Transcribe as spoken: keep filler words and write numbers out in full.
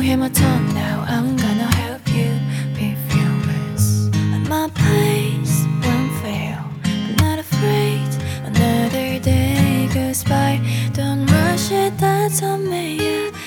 hear my tongue now, I'm gonna help you be fearless. At my place won't fail, I'm not afraid. Another day goes by, don't rush it, that's on me, yeah.